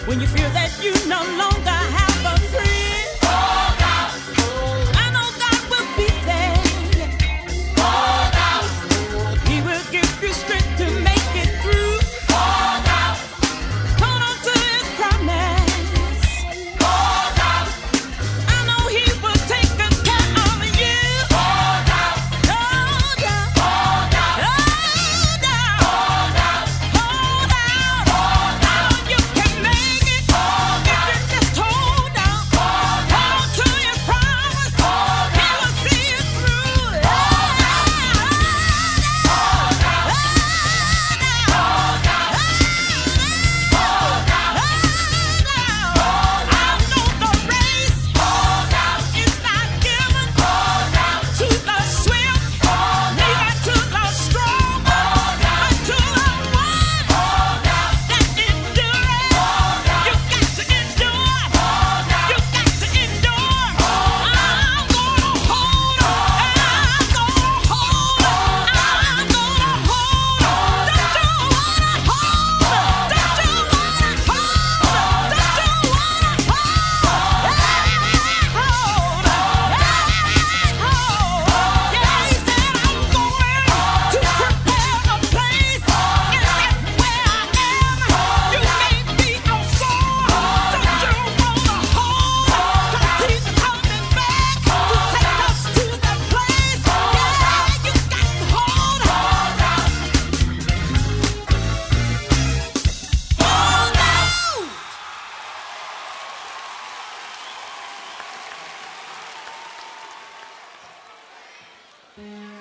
When you feel that you no longer have a friend, hold out. I know God will be there. Hold out. He will give you strength to make it through. Hold out. Hold on to His promise. Hold out. I know He will take good care of you. Hold out. Hold out. Hold out. Hold out. Hold out. Hold out. Hold out. You can make it. Hold out. If you just hold out. Hold out. Hold to His promise. Hold out. He will see you through. Hold out. Hold out. Hold out. Hold out. Hold out. I know the race is not given to the swift, neither to the strong, but to the one that endureth. You got to endure. You got to endure. I'm gonna hold on. I'm gonna hold on. I'm gonna hold on. Don't you wanna hold on? Don't you wanna hold on? Don't you wanna hold on? Hold on. Yeah, He said I'm going to prepare a place, and that's where I am. You may be on sore. Don't you wanna hold on? 'Cause He's coming back to take us to that place. Yeah, you got to hold on. Hold on. Hold on.